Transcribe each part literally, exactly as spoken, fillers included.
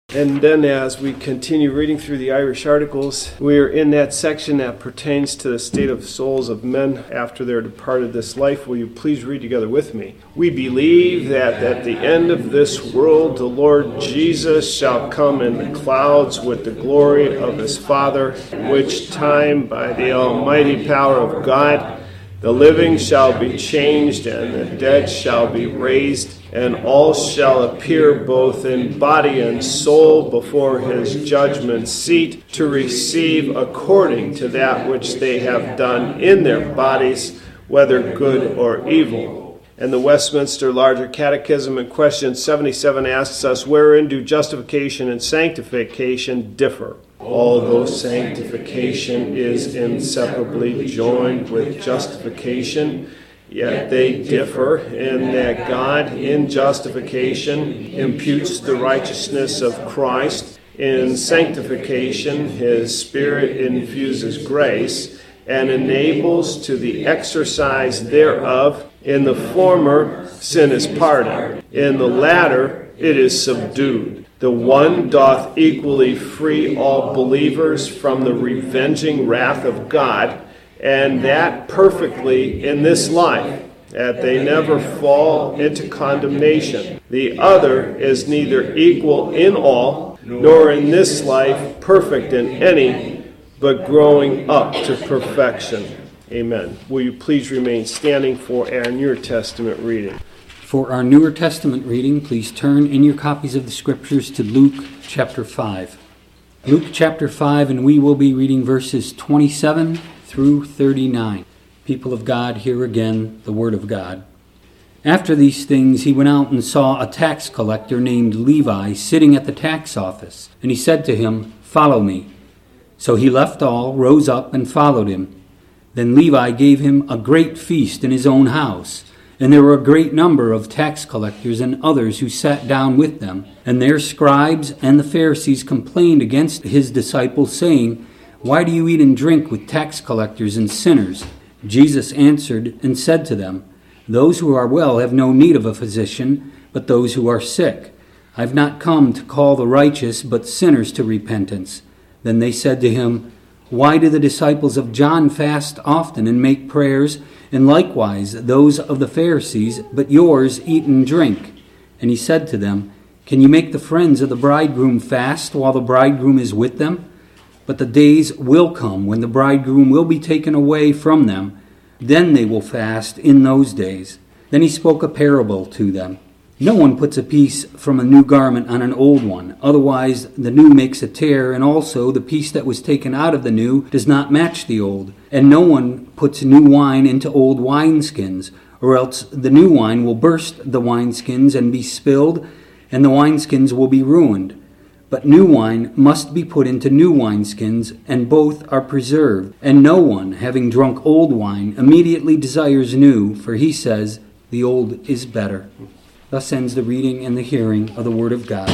And then as we continue reading through the Irish Articles, we are in that section that pertains to the state of souls of men after they're departed this life. Will you please read together with me? We believe that at the end of this world, the Lord Jesus shall come in the clouds with the glory of his Father, which time by the almighty power of God, the living shall be changed and the dead shall be raised, and all shall appear both in body and soul before his judgment seat to receive according to that which they have done in their bodies, whether good or evil. And the Westminster Larger Catechism in question seventy-seven asks us, wherein do justification and sanctification differ? Although sanctification is inseparably joined with justification, yet they differ in that God in justification imputes the righteousness of Christ. In sanctification, his Spirit infuses grace and enables to the exercise thereof. In the former, sin is pardoned. In the latter, it is subdued. The one doth equally free all believers from the revenging wrath of God, and that perfectly in this life, that they never fall into condemnation. The other is neither equal in all, nor in this life perfect in any, but growing up to perfection. Amen. Will you please remain standing for our New Testament reading? For our Newer Testament reading, please turn in your copies of the Scriptures to Luke chapter five. Luke chapter five, and we will be reading verses twenty-seven through thirty-nine. People of God, hear again the word of God. After these things he went out and saw a tax collector named Levi sitting at the tax office, and he said to him, "Follow me." So he left all, rose up, and followed him. Then Levi gave him a great feast in his own house. And there were a great number of tax collectors and others who sat down with them. And their scribes and the Pharisees complained against his disciples, saying, "Why do you eat and drink with tax collectors and sinners?" Jesus answered and said to them, "Those who are well have no need of a physician, but those who are sick. I have not come to call the righteous, but sinners to repentance." Then they said to him, "Why do the disciples of John fast often and make prayers, and likewise those of the Pharisees, but yours eat and drink?" And he said to them, "Can you make the friends of the bridegroom fast while the bridegroom is with them? But the days will come when the bridegroom will be taken away from them. Then they will fast in those days." Then he spoke a parable to them. "No one puts a piece from a new garment on an old one. Otherwise the new makes a tear, and also the piece that was taken out of the new does not match the old. And no one puts new wine into old wineskins, or else the new wine will burst the wineskins and be spilled, and the wineskins will be ruined. But new wine must be put into new wineskins, and both are preserved. And no one, having drunk old wine, immediately desires new, for he says, 'The old is better.'" Thus ends the reading and the hearing of the Word of God.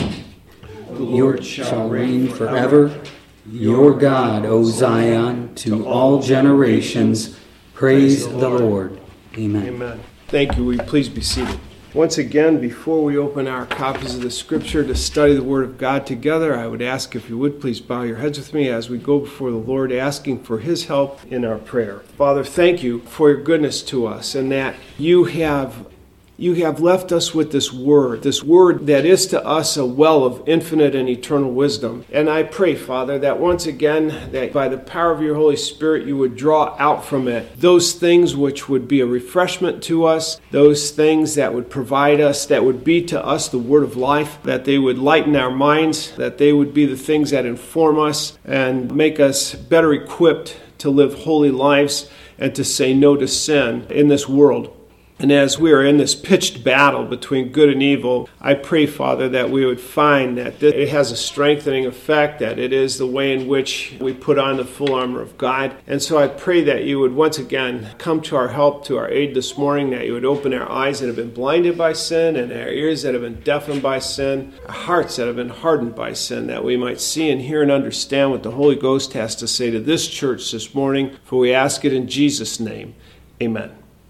The Lord shall reign forever. Your God, O Zion, to all generations. Praise the Lord. Amen. Amen. Thank you. Will you please be seated? Once again, before we open our copies of the Scripture to study the Word of God together, I would ask if you would please bow your heads with me as we go before the Lord, asking for His help in our prayer. Father, thank you for your goodness to us, and that you have You have left us with this word, this word that is to us a well of infinite and eternal wisdom. And I pray, Father, that once again, that by the power of your Holy Spirit, you would draw out from it those things which would be a refreshment to us, those things that would provide us, that would be to us the word of life, that they would lighten our minds, that they would be the things that inform us and make us better equipped to live holy lives and to say no to sin in this world. And as we are in this pitched battle between good and evil, I pray, Father, that we would find that it has a strengthening effect, that it is the way in which we put on the full armor of God. And so I pray that you would once again come to our help, to our aid this morning, that you would open our eyes that have been blinded by sin, and our ears that have been deafened by sin, our hearts that have been hardened by sin, that we might see and hear and understand what the Holy Ghost has to say to this church this morning. For we ask it in Jesus' name. Amen.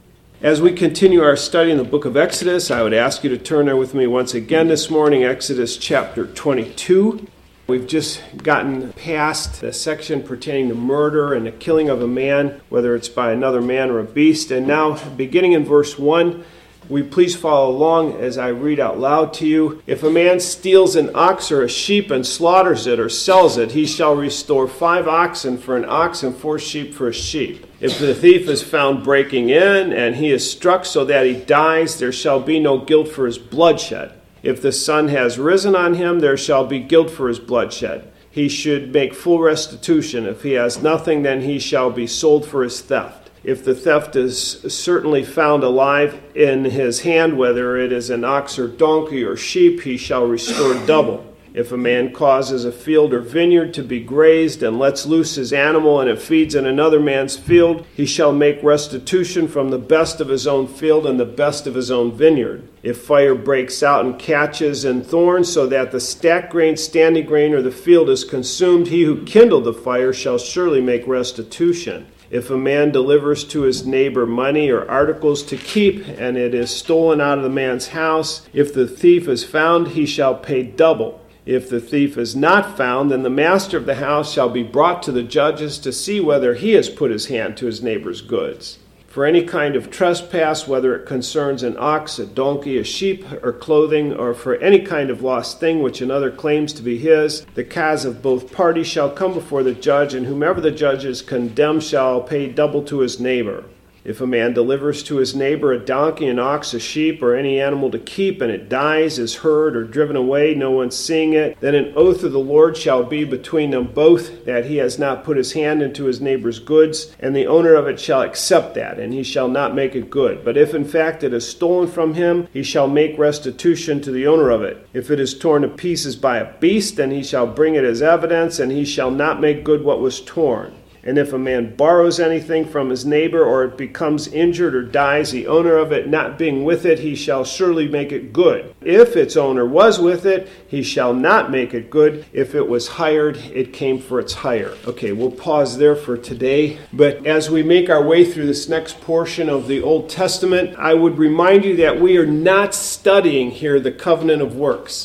As we continue our study in the book of Exodus, I would ask you to turn there with me once again this morning, Exodus chapter twenty-two. We've just gotten past the section pertaining to murder and the killing of a man, whether it's by another man or a beast. And now, beginning in verse one, will you please follow along as I read out loud to you. If a man steals an ox or a sheep and slaughters it or sells it, he shall restore five oxen for an ox and four sheep for a sheep. If the thief is found breaking in and he is struck so that he dies, there shall be no guilt for his bloodshed. If the sun has risen on him, there shall be guilt for his bloodshed. He should make full restitution. If he has nothing, then he shall be sold for his theft. If the theft is certainly found alive in his hand, whether it is an ox or donkey or sheep, he shall restore double. If a man causes a field or vineyard to be grazed and lets loose his animal and it feeds in another man's field, he shall make restitution from the best of his own field and the best of his own vineyard. If fire breaks out and catches in thorns so that the stacked grain, standing grain, or the field is consumed, he who kindled the fire shall surely make restitution. If a man delivers to his neighbor money or articles to keep, and it is stolen out of the man's house, if the thief is found, he shall pay double. If the thief is not found, then the master of the house shall be brought to the judges to see whether he has put his hand to his neighbor's goods. For any kind of trespass, whether it concerns an ox, a donkey, a sheep, or clothing, or for any kind of lost thing which another claims to be his, the cause of both parties shall come before the judge, and whomever the judge is condemned shall pay double to his neighbor. If a man delivers to his neighbor a donkey, an ox, a sheep, or any animal to keep, and it dies, is hurt, or driven away, no one seeing it, then an oath of the Lord shall be between them both, that he has not put his hand into his neighbor's goods, and the owner of it shall accept that, and he shall not make it good. But if in fact it is stolen from him, he shall make restitution to the owner of it. If it is torn to pieces by a beast, then he shall bring it as evidence, and he shall not make good what was torn. And if a man borrows anything from his neighbor, or it becomes injured or dies, the owner of it not being with it, he shall surely make it good. If its owner was with it, he shall not make it good. If it was hired, it came for its hire. Okay, we'll pause there for today. But as we make our way through this next portion of the Old Testament, I would remind you that we are not studying here the covenant of works.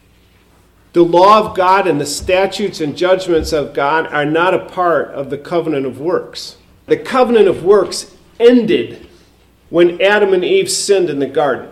The law of God and the statutes and judgments of God are not a part of the covenant of works. The covenant of works ended when Adam and Eve sinned in the garden.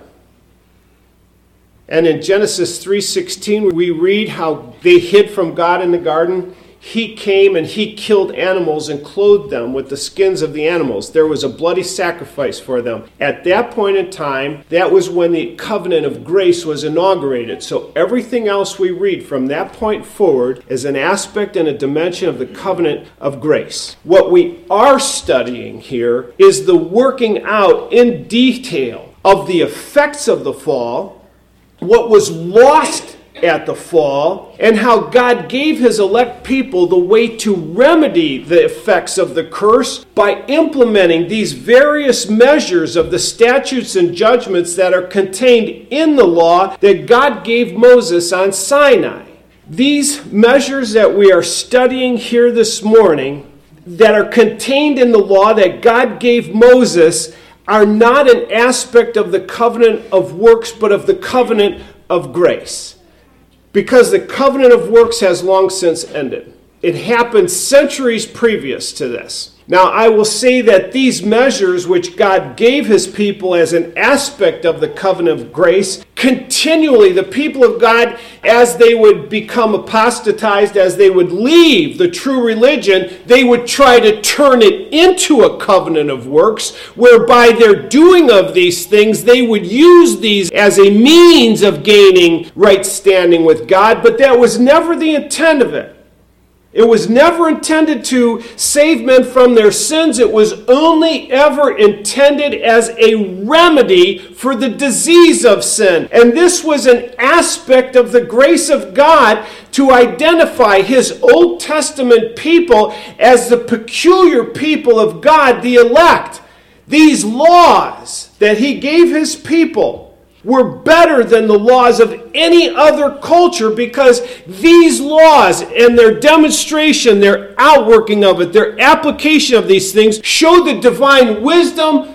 And in Genesis three sixteen, we read how they hid from God in the garden. He came and he killed animals and clothed them with the skins of the animals. There was a bloody sacrifice for them. At that point in time, that was when the covenant of grace was inaugurated. So everything else we read from that point forward is an aspect and a dimension of the covenant of grace. What we are studying here is the working out in detail of the effects of the fall, what was lost at the fall, and how God gave his elect people the way to remedy the effects of the curse by implementing these various measures of the statutes and judgments that are contained in the law that God gave Moses on Sinai. These measures that we are studying here this morning that are contained in the law that God gave Moses are not an aspect of the covenant of works, but of the covenant of grace. Because the covenant of works has long since ended. It happened centuries previous to this. Now, I will say that these measures which God gave his people as an aspect of the covenant of grace, continually the people of God, as they would become apostatized, as they would leave the true religion, they would try to turn it into a covenant of works, whereby their doing of these things, they would use these as a means of gaining right standing with God, but that was never the intent of it. It was never intended to save men from their sins. It was only ever intended as a remedy for the disease of sin. And this was an aspect of the grace of God to identify his Old Testament people as the peculiar people of God, the elect. These laws that he gave his people were better than the laws of any other culture, because these laws and their demonstration, their outworking of it, their application of these things show the divine wisdom,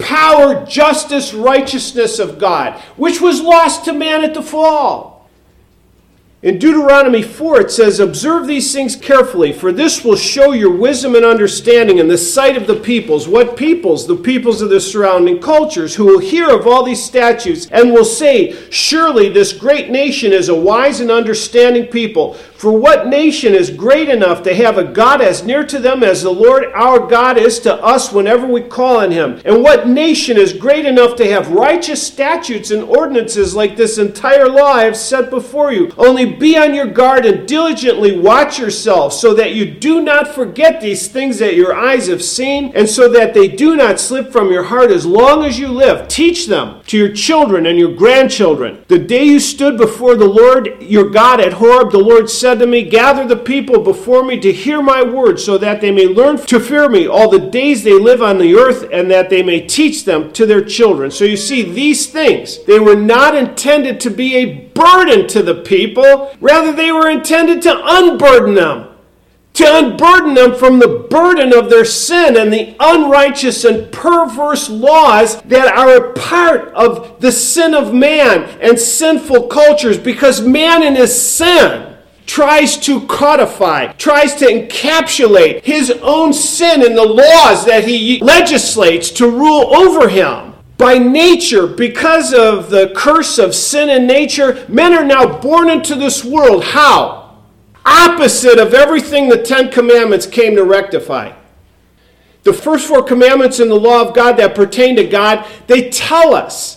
power, justice, righteousness of God, which was lost to man at the fall. In Deuteronomy four, it says, observe these things carefully, for this will show your wisdom and understanding in the sight of the peoples. What peoples? The peoples of the surrounding cultures, who will hear of all these statutes and will say, surely this great nation is a wise and understanding people. For what nation is great enough to have a God as near to them as the Lord our God is to us whenever we call on him? And what nation is great enough to have righteous statutes and ordinances like this entire law I have set before you? Only be on your guard and diligently watch yourselves, so that you do not forget these things that your eyes have seen, and so that they do not slip from your heart as long as you live. Teach them to your children and your grandchildren. The day you stood before the Lord your God at Horeb, the Lord said to me, gather the people before me to hear my word, so that they may learn to fear me all the days they live on the earth, and that they may teach them to their children. So you see, these things, they were not intended to be a burden to the people. Rather, they were intended to unburden them. To unburden them from the burden of their sin and the unrighteous and perverse laws that are a part of the sin of man and sinful cultures, because man in his sin tries to codify, tries to encapsulate his own sin in the laws that he legislates to rule over him. By nature, because of the curse of sin in nature, men are now born into this world. How? Opposite of everything the Ten Commandments came to rectify. The first four commandments in the law of God that pertain to God, they tell us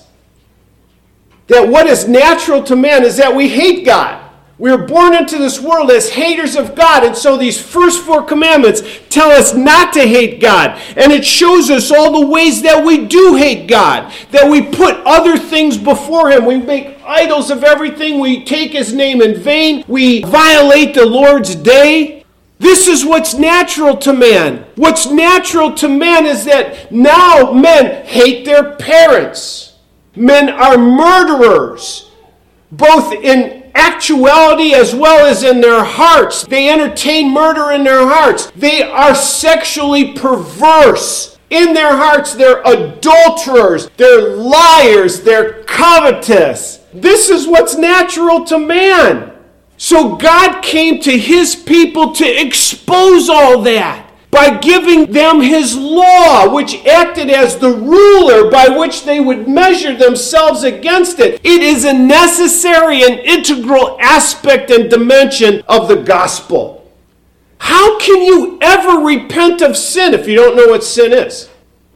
that what is natural to man is that we hate God. We are born into this world as haters of God, and so these first four commandments tell us not to hate God. And it shows us all the ways that we do hate God, that we put other things before him. We make idols of everything. We take his name in vain. We violate the Lord's day. This is what's natural to man. What's natural to man is that now men hate their parents. Men are murderers, both in actuality as well as in their hearts. They entertain murder in their hearts. They are sexually perverse. In their hearts, they're adulterers. They're liars. They're covetous. This is what's natural to man. So God came to his people to expose all that by giving them his law, which acted as the ruler by which they would measure themselves against it. It is a necessary and integral aspect and dimension of the gospel. How can you ever repent of sin if you don't know what sin is?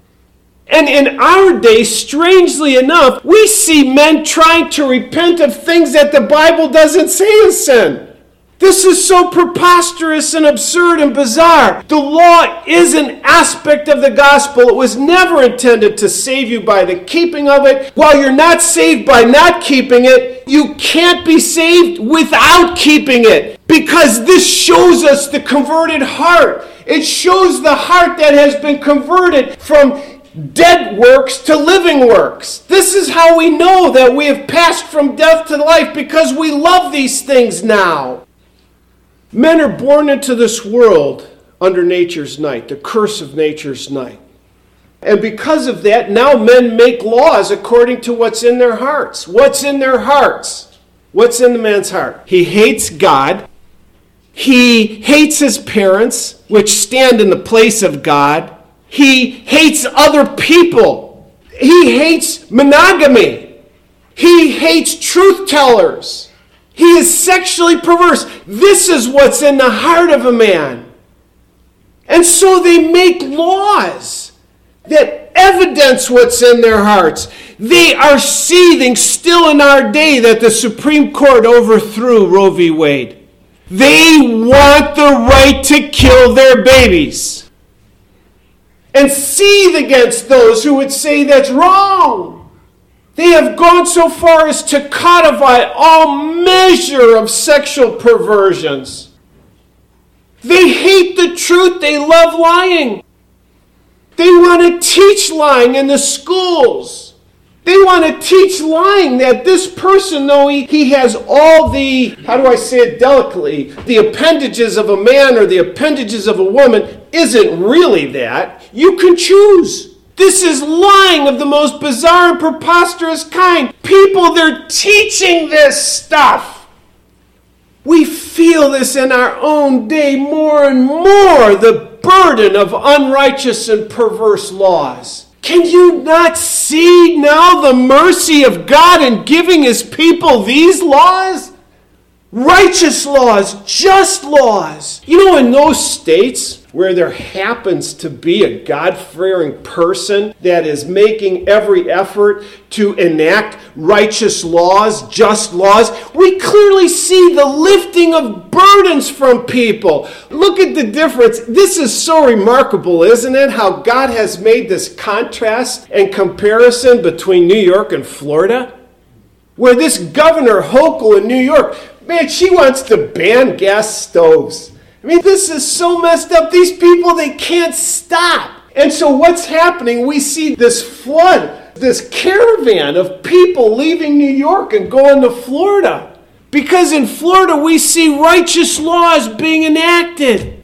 And in our day, strangely enough, we see men trying to repent of things that the Bible doesn't say is sin. This is so preposterous and absurd and bizarre. The law is an aspect of the gospel. It was never intended to save you by the keeping of it. While you're not saved by not keeping it, you can't be saved without keeping it. Because this shows us the converted heart. It shows the heart that has been converted from dead works to living works. This is how we know that we have passed from death to life, because we love these things now. Men are born into this world under nature's night, the curse of nature's night. And because of that, now men make laws according to what's in their hearts. What's in their hearts? What's in the man's heart? He hates God. He hates his parents, which stand in the place of God. He hates other people. He hates monogamy. He hates truth tellers. He is sexually perverse. This is what's in the heart of a man. And so they make laws that evidence what's in their hearts. They are seething still in our day that the Supreme Court overthrew Roe v. Wade. They want the right to kill their babies and seethe against those who would say that's wrong. They have gone so far as to codify all measure of sexual perversions. They hate the truth. They love lying. They want to teach lying in the schools. They want to teach lying, that this person, though he, he has all the, how do I say it delicately, the appendages of a man or the appendages of a woman, isn't really that. You can choose. This is lying of the most bizarre and preposterous kind. People, they're teaching this stuff. We feel this in our own day more and more, the burden of unrighteous and perverse laws. Can you not see now the mercy of God in giving his people these laws? Righteous laws, just laws. You know, in those states where there happens to be a God-fearing person that is making every effort to enact righteous laws, just laws, we clearly see the lifting of burdens from people. Look at the difference. This is so remarkable, isn't it? How God has made this contrast and comparison between New York and Florida, where this Governor Hochul in New York, man, she wants to ban gas stoves. I mean, this is so messed up. These people, they can't stop. And so what's happening? We see this flood, this caravan of people leaving New York and going to Florida. Because in Florida, we see righteous laws being enacted.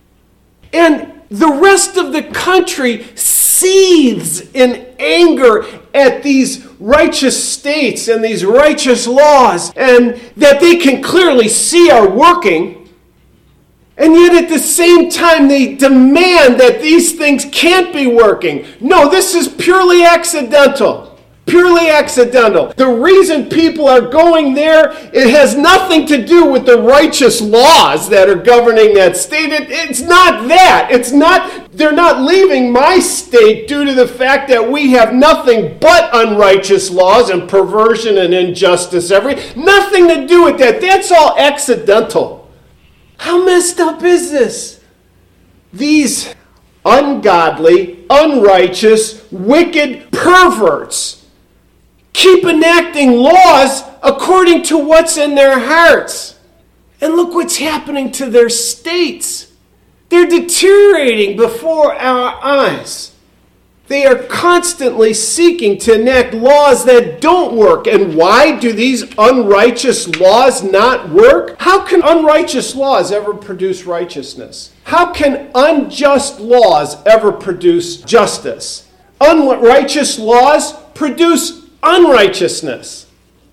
And the rest of the country seethes in anger at these righteous states and these righteous laws, and that they can clearly see are working. And yet at the same time, they demand that these things can't be working. No, this is purely accidental. Purely accidental. The reason people are going there, it has nothing to do with the righteous laws that are governing that state. It, it's not that. It's not, they're not leaving my state due to the fact that we have nothing but unrighteous laws and perversion and injustice. Every, nothing to do with that. That's all accidental. How messed up is this? These ungodly, unrighteous, wicked perverts keep enacting laws according to what's in their hearts. And look what's happening to their states. They're deteriorating before our eyes. They are constantly seeking to enact laws that don't work. And why do these unrighteous laws not work? How can unrighteous laws ever produce righteousness? How can unjust laws ever produce justice? Unrighteous laws produce unrighteousness.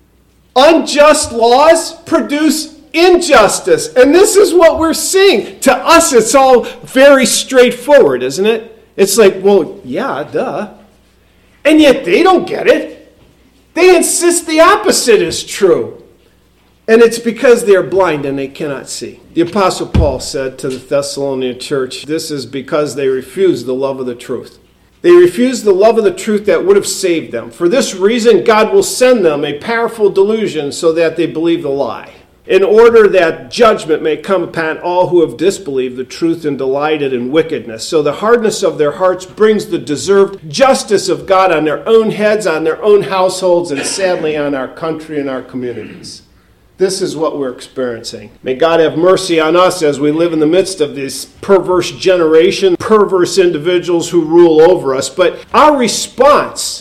Unjust laws produce injustice. And this is what we're seeing. To us, it's all very straightforward, isn't it? It's like, well, yeah, duh. And yet they don't get it. They insist the opposite is true. And it's because they are blind and they cannot see. The Apostle Paul said to the Thessalonian church, this is because they refuse the love of the truth. They refuse the love of the truth that would have saved them. For this reason, God will send them a powerful delusion so that they believe the lie, in order that judgment may come upon all who have disbelieved the truth and delighted in wickedness. So the hardness of their hearts brings the deserved justice of God on their own heads, on their own households, and sadly on our country and our communities. This is what we're experiencing. May God have mercy on us as we live in the midst of this perverse generation, perverse individuals who rule over us. But our response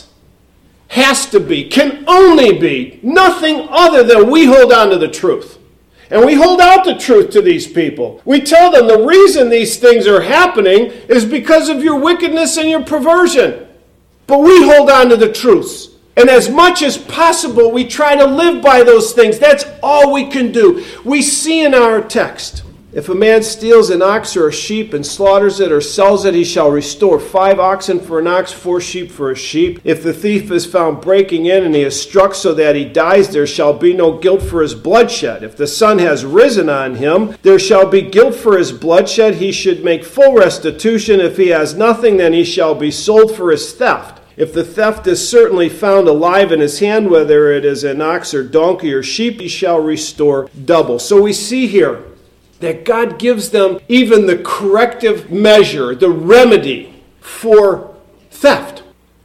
has to be, can only be, nothing other than we hold on to the truth. And we hold out the truth to these people. We tell them the reason these things are happening is because of your wickedness and your perversion. But we hold on to the truths. And as much as possible, we try to live by those things. That's all we can do. We see in our text, if a man steals an ox or a sheep and slaughters it or sells it, he shall restore five oxen for an ox, four sheep for a sheep. If the thief is found breaking in and he is struck so that he dies, there shall be no guilt for his bloodshed. If the sun has risen on him, there shall be guilt for his bloodshed. He should make full restitution. If he has nothing, then he shall be sold for his theft. If the theft is certainly found alive in his hand, whether it is an ox or donkey or sheep, he shall restore double. So we see here that God gives them even the corrective measure, the remedy for theft.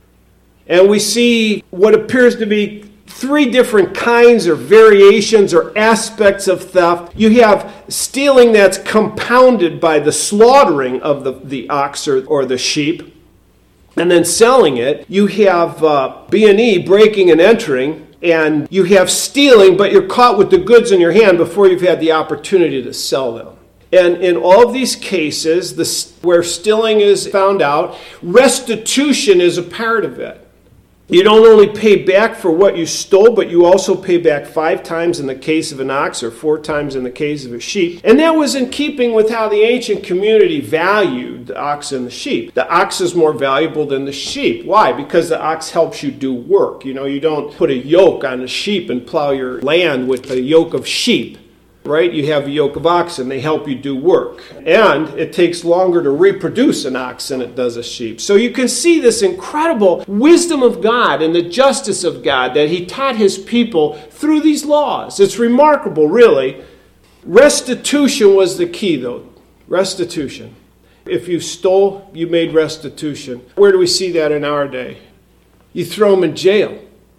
And we see what appears to be three different kinds or variations or aspects of theft. You have stealing that's compounded by the slaughtering of the, the ox or, or the sheep, and then selling it. You have uh, B and E, breaking and entering, and you have stealing, but you're caught with the goods in your hand before you've had the opportunity to sell them. And in all of these cases, the, where stealing is found out, restitution is a part of it. You don't only pay back for what you stole, but you also pay back five times in the case of an ox or four times in the case of a sheep. And that was in keeping with how the ancient community valued the ox and the sheep. The ox is more valuable than the sheep. Why? Because the ox helps you do work. You know, you don't put a yoke on a sheep and plow your land with a yoke of sheep. Right? You have a yoke of oxen. They help you do work. And it takes longer to reproduce an ox than it does a sheep. So you can see this incredible wisdom of God and the justice of God that he taught his people through these laws. It's remarkable, really. Restitution was the key, though. Restitution. If you stole, you made restitution. Where do we see that in our day? You throw them in jail.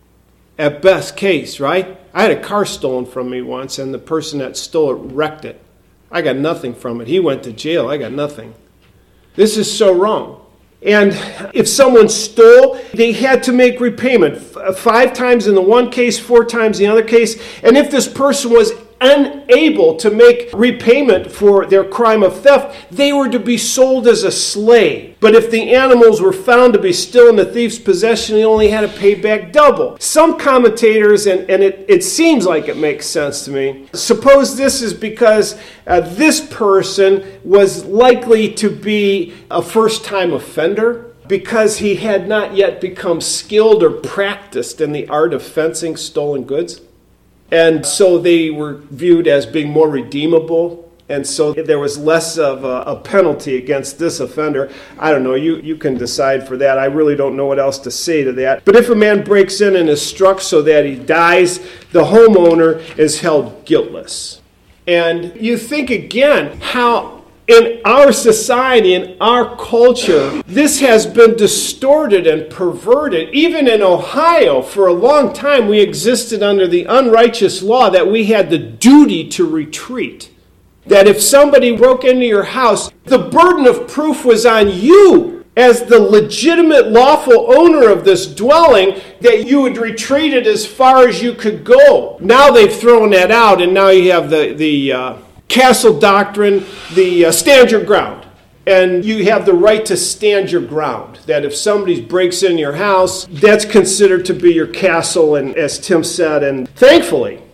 At best case, right? I had a car stolen from me once, and the person that stole it wrecked it. I got nothing from it. He went to jail. I got nothing. This is so wrong. And if someone stole, they had to make repayment. Five times in the one case, four times in the other case. And if this person was unable to make repayment for their crime of theft, they were to be sold as a slave. But if the animals were found to be still in the thief's possession, he only had to pay back double. Some commentators, and, and it, it seems like it makes sense to me, suppose this is because uh, this person was likely to be a first-time offender because he had not yet become skilled or practiced in the art of fencing stolen goods. And so they were viewed as being more redeemable. And so there was less of a, a penalty against this offender. I don't know. You, you can decide for that. I really don't know what else to say to that. But if a man breaks in and is struck so that he dies, the homeowner is held guiltless. And you think again how in our society, in our culture, this has been distorted and perverted. Even in Ohio, for a long time, we existed under the unrighteous law that we had the duty to retreat. That if somebody broke into your house, the burden of proof was on you as the legitimate lawful owner of this dwelling, that you would retreat it as far as you could go. Now they've thrown that out, and now you have the... the uh, Castle doctrine, the uh, stand your ground. And you have the right to stand your ground. That if somebody breaks in your house, that's considered to be your castle, and as Tim said, and thankfully,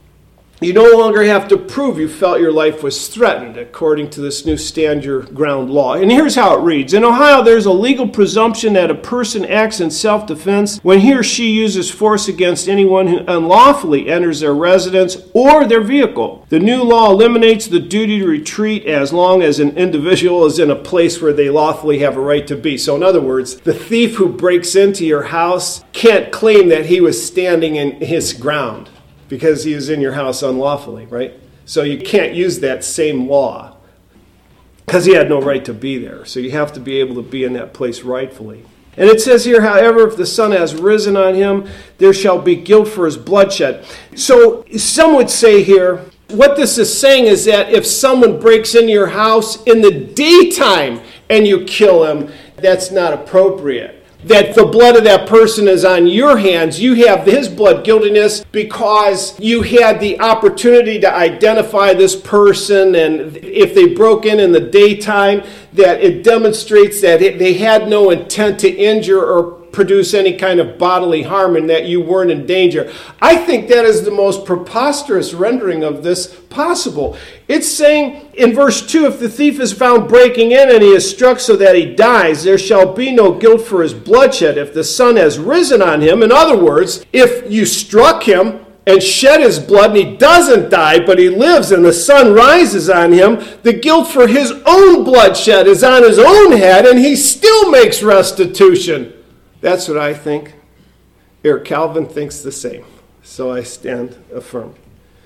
you no longer have to prove you felt your life was threatened, according to this new stand your ground law. And here's how it reads. In Ohio, there's a legal presumption that a person acts in self-defense when he or she uses force against anyone who unlawfully enters their residence or their vehicle. The new law eliminates the duty to retreat as long as an individual is in a place where they lawfully have a right to be. So in other words, the thief who breaks into your house can't claim that he was standing in his ground, because he is in your house unlawfully, right? So you can't use that same law because he had no right to be there. So you have to be able to be in that place rightfully. And it says here, however, if the sun has risen on him, there shall be guilt for his bloodshed. So some would say here, what this is saying is that if someone breaks into your house in the daytime and you kill him, that's not appropriate. That the blood of that person is on your hands. You have his blood guiltiness because you had the opportunity to identify this person, and if they broke in in the daytime, that it demonstrates that they had no intent to injure or produce any kind of bodily harm and that you weren't in danger. I think that is the most preposterous rendering of this possible. It's saying in verse two, if the thief is found breaking in and he is struck so that he dies, there shall be no guilt for his bloodshed if the sun has risen on him. In other words, if you struck him and shed his blood and he doesn't die, but he lives and the sun rises on him, the guilt for his own bloodshed is on his own head and he still makes restitution. That's what I think. Eric Calvin thinks the same. So I stand affirmed.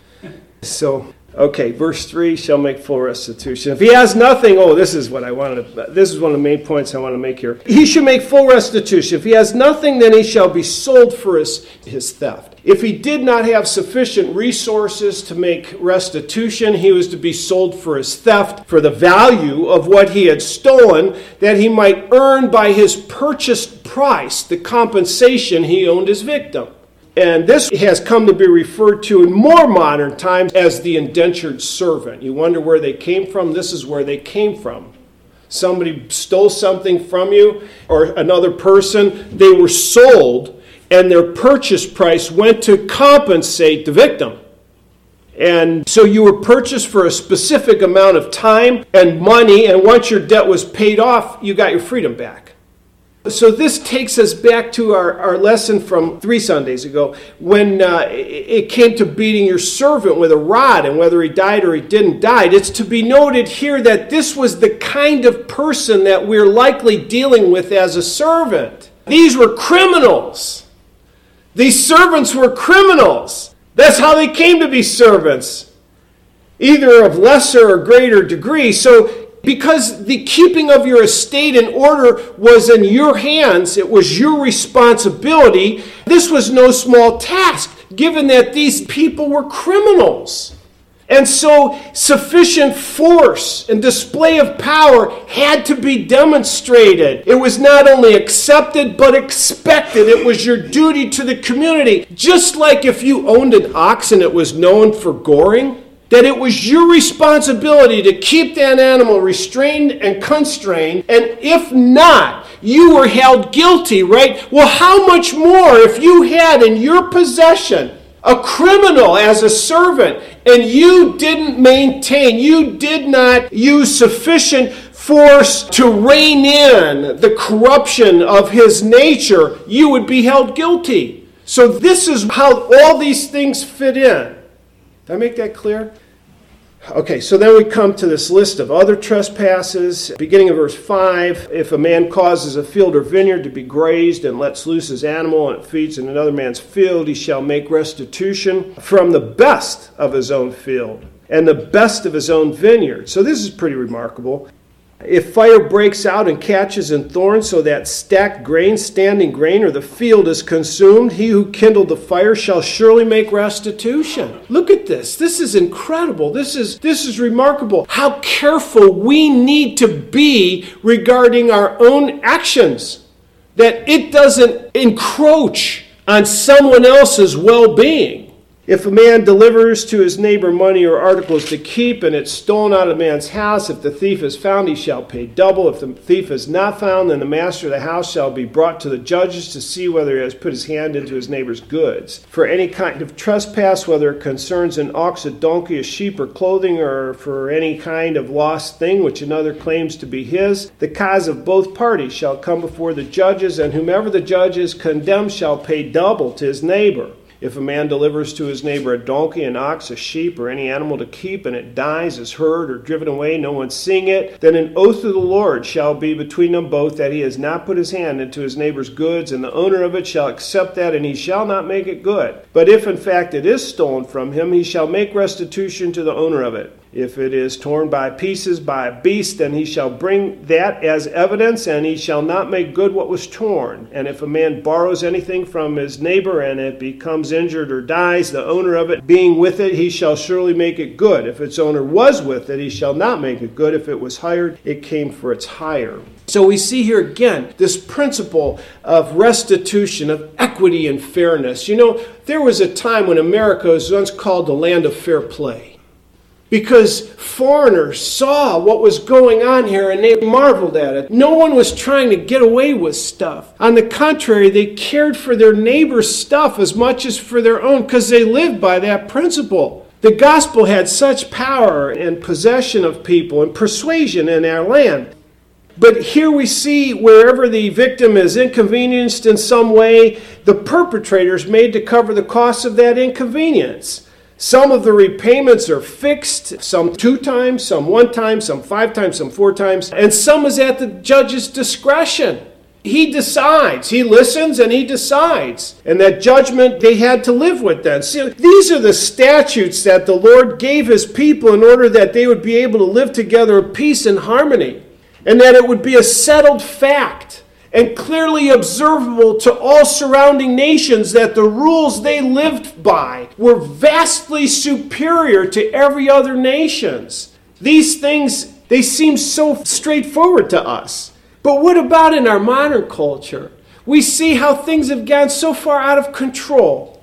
So, okay, verse three, shall make full restitution. If he has nothing, oh, this is what I wanted to, this is one of the main points I want to make here. He should make full restitution. If he has nothing, then he shall be sold for his, his theft. If he did not have sufficient resources to make restitution, he was to be sold for his theft, for the value of what he had stolen, that he might earn by his purchased price the compensation he owed his victim. And this has come to be referred to in more modern times as the indentured servant. You wonder where they came from? This is where they came from. Somebody stole something from you or another person. They were sold, and their purchase price went to compensate the victim. And so you were purchased for a specific amount of time and money, and once your debt was paid off, you got your freedom back. So this takes us back to our, our lesson from three Sundays ago when uh, it came to beating your servant with a rod, and whether he died or he didn't die. It's to be noted here that this was the kind of person that we're likely dealing with as a servant. These were criminals. These servants were criminals. That's how they came to be servants, either of lesser or greater degree. So because the keeping of your estate in order was in your hands, it was your responsibility, this was no small task, given that these people were criminals. And so sufficient force and display of power had to be demonstrated. It was not only accepted, but expected. It was your duty to the community. Just like if you owned an ox and it was known for goring, that it was your responsibility to keep that animal restrained and constrained, and if not, you were held guilty, right? Well, how much more if you had in your possession a criminal as a servant, and you didn't maintain, you did not use sufficient force to rein in the corruption of his nature, you would be held guilty. So this is how all these things fit in. Did I make that clear? Okay, so then we come to this list of other trespasses. Beginning of verse five, if a man causes a field or vineyard to be grazed and lets loose his animal and it feeds in another man's field, he shall make restitution from the best of his own field and the best of his own vineyard. So this is pretty remarkable. If fire breaks out and catches in thorns so that stacked grain, standing grain, or the field is consumed, he who kindled the fire shall surely make restitution. Look at this. This is incredible. This is, this is remarkable. How careful we need to be regarding our own actions, that it doesn't encroach on someone else's well-being. If a man delivers to his neighbor money or articles to keep, and it's stolen out of a man's house, if the thief is found, he shall pay double. If the thief is not found, then the master of the house shall be brought to the judges to see whether he has put his hand into his neighbor's goods. For any kind of trespass, whether it concerns an ox, a donkey, a sheep, or clothing, or for any kind of lost thing which another claims to be his, the cause of both parties shall come before the judges, and whomever the judges condemn shall pay double to his neighbor. If a man delivers to his neighbor a donkey, an ox, a sheep, or any animal to keep, and it dies, is hurt, or driven away, no one seeing it, then an oath of the Lord shall be between them both, that he has not put his hand into his neighbor's goods, and the owner of it shall accept that, and he shall not make it good. But if in fact it is stolen from him, he shall make restitution to the owner of it. If it is torn by pieces by a beast, then he shall bring that as evidence, and he shall not make good what was torn. And if a man borrows anything from his neighbor, and it becomes injured or dies, the owner of it being with it, he shall surely make it good. If its owner was with it, he shall not make it good. If it was hired, it came for its hire. So we see here again this principle of restitution, of equity and fairness. You know, there was a time when America was once called the land of fair play, because foreigners saw what was going on here and they marveled at it. No one was trying to get away with stuff. On the contrary, they cared for their neighbor's stuff as much as for their own, because they lived by that principle. The gospel had such power and possession of people and persuasion in our land. But here we see wherever the victim is inconvenienced in some way, the perpetrator is made to cover the cost of that inconvenience. Some of the repayments are fixed, some two times, some one time, some five times, some four times, and some is at the judge's discretion. He decides. He listens and he decides. And that judgment they had to live with then. See, these are the statutes that the Lord gave his people in order that they would be able to live together in peace and harmony, and that it would be a settled fact and clearly observable to all surrounding nations that the rules they lived by were vastly superior to every other nation's. These things, they seem so straightforward to us. But what about in our modern culture? We see how things have gone so far out of control.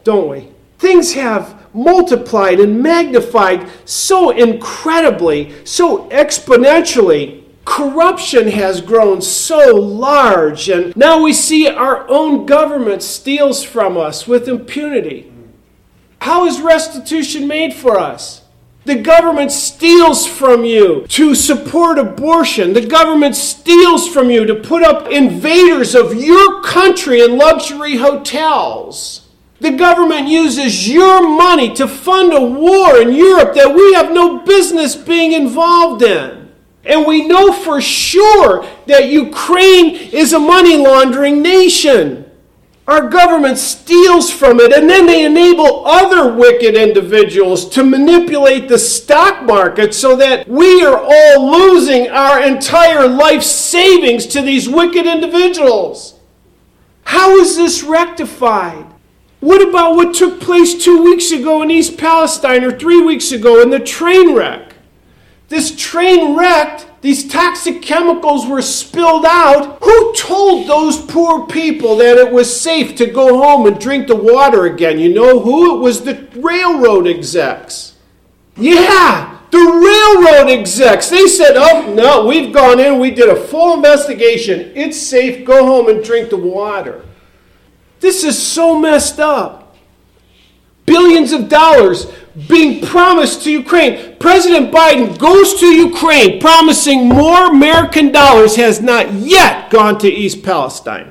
don't we? Things have multiplied and magnified so incredibly, so exponentially. Corruption has grown so large, and now we see our own government steals from us with impunity. How is restitution made for us? The government steals from you to support abortion. The government steals from you to put up invaders of your country in luxury hotels. The government uses your money to fund a war in Europe that we have no business being involved in. And we know for sure that Ukraine is a money laundering nation. Our government steals from it, and then they enable other wicked individuals to manipulate the stock market so that we are all losing our entire life savings to these wicked individuals. How is this rectified? What about what took place two weeks ago in East Palestine or three weeks ago in the train wreck? This train wrecked. These toxic chemicals were spilled out. Who told those poor people that it was safe to go home and drink the water again? You know who? It was the railroad execs. Yeah, the railroad execs. They said, oh, no, we've gone in. We did a full investigation. It's safe. Go home and drink the water. This is so messed up. Billions of dollars being promised to Ukraine. President Biden goes to Ukraine promising more American dollars, has not yet gone to East Palestine.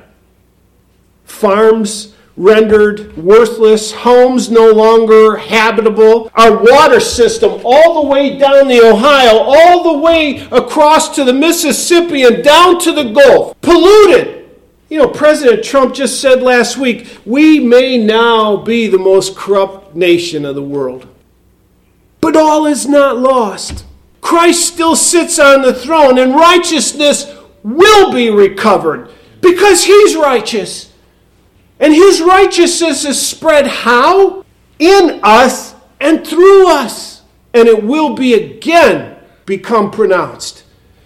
Farms rendered worthless, homes no longer habitable, our water system all the way down the Ohio, all the way across to the Mississippi and down to the Gulf, polluted. You know, President Trump just said last week, we may now be the most corrupt nation of the world. But all is not lost. Christ still sits on the throne, and righteousness will be recovered because he's righteous. And his righteousness is spread how? In us and through us. And it will be again become pronounced.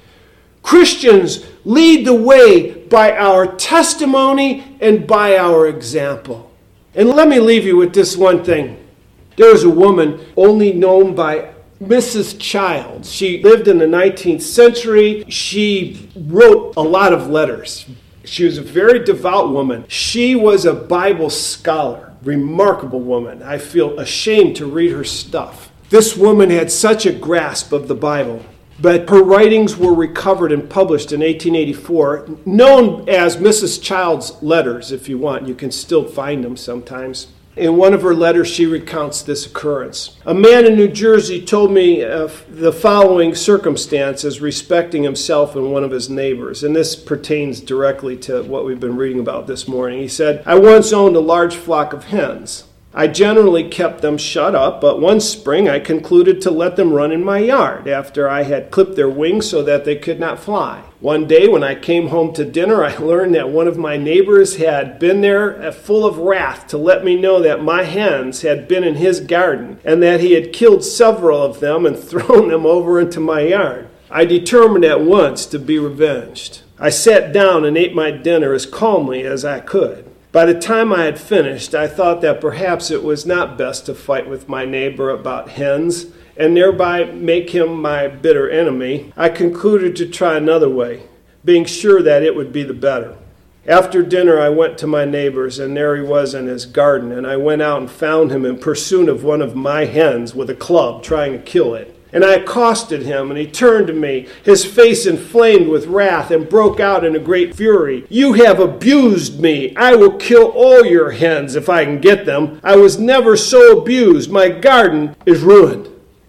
Christians lead the way by our testimony and by our example. And let me leave you with this one thing. There was a woman only known by Missus Childs. She lived in the nineteenth century. She wrote a lot of letters. She was a very devout woman. She was a Bible scholar, remarkable woman. I feel ashamed to read her stuff. This woman had such a grasp of the Bible. But her writings were recovered and published in eighteen eighty-four, known as Missus Childs' letters, if you want. You can still find them sometimes. In one of her letters, she recounts this occurrence. A man in New Jersey told me uh, the following circumstances respecting himself and one of his neighbors, and this pertains directly to what we've been reading about this morning. He said, I once owned a large flock of hens. I generally kept them shut up, but one spring I concluded to let them run in my yard after I had clipped their wings so that they could not fly. One day when I came home to dinner, I learned that one of my neighbors had been there full of wrath to let me know that my hens had been in his garden and that he had killed several of them and thrown them over into my yard. I determined at once to be revenged. I sat down and ate my dinner as calmly as I could. By the time I had finished, I thought that perhaps it was not best to fight with my neighbor about hens and thereby make him my bitter enemy. I concluded to try another way, being sure that it would be the better. After dinner, I went to my neighbor's, and there he was in his garden, and I went out and found him in pursuit of one of my hens with a club, trying to kill it. And I accosted him, and he turned to me, his face inflamed with wrath, and broke out in a great fury. You have abused me. I will kill all your hens if I can get them. I was never so abused. My garden is ruined.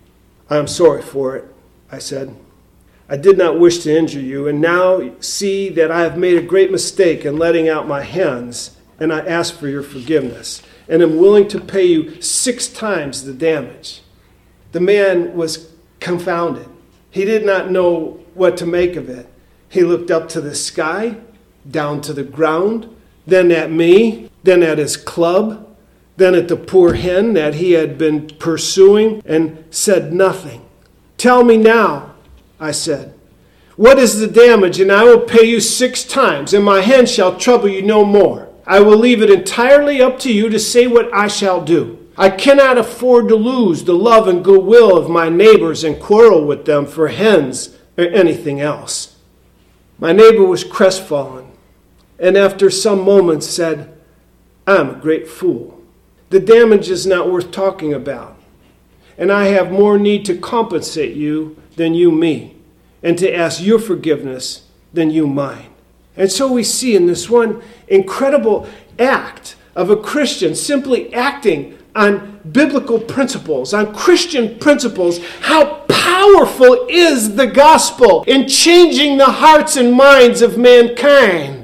I am sorry for it, I said. I did not wish to injure you, and now see that I have made a great mistake in letting out my hens, and I ask for your forgiveness, and am willing to pay you six times the damage. The man was confounded. He did not know what to make of it. He looked up to the sky, down to the ground, then at me, then at his club, then at the poor hen that he had been pursuing, and said nothing. Tell me now, I said, what is the damage, and I will pay you six times, and my hen shall trouble you no more. I will leave it entirely up to you to say what I shall do. I cannot afford to lose the love and goodwill of my neighbors and quarrel with them for hens or anything else." My neighbor was crestfallen, and after some moments said, "I'm a great fool. The damage is not worth talking about, and I have more need to compensate you than you me, and to ask your forgiveness than you mine." And so we see in this one incredible act of a Christian simply acting on biblical principles, on Christian principles, how powerful is the gospel in changing the hearts and minds of mankind.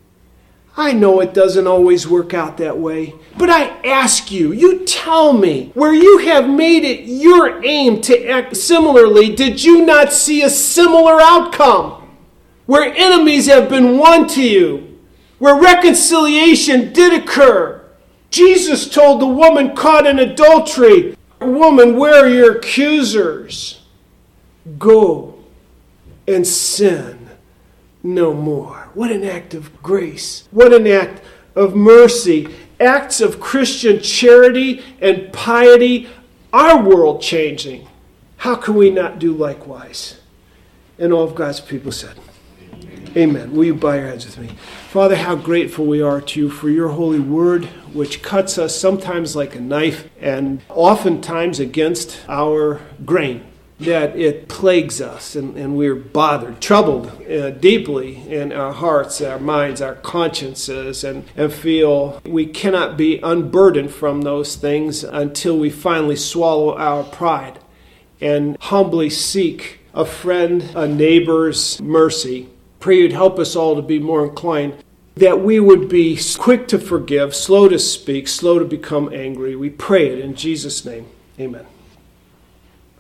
I know it doesn't always work out that way, but I ask you, you tell me, where you have made it your aim to act similarly, did you not see a similar outcome? Where enemies have been won to you, where reconciliation did occur. Jesus told the woman caught in adultery, "Woman, where are your accusers? Go and sin no more." What an act of grace. What an act of mercy. Acts of Christian charity and piety are world-changing. How can we not do likewise? And all of God's people said, Amen. Will you bow your heads with me? Father, how grateful we are to you for your holy word, which cuts us sometimes like a knife and oftentimes against our grain, that it plagues us and, and we're bothered, troubled uh, deeply in our hearts, our minds, our consciences, and, and feel we cannot be unburdened from those things until we finally swallow our pride and humbly seek a friend, a neighbor's mercy. Pray you'd help us all to be more inclined, that we would be quick to forgive, slow to speak, slow to become angry. We pray it in Jesus' name. Amen.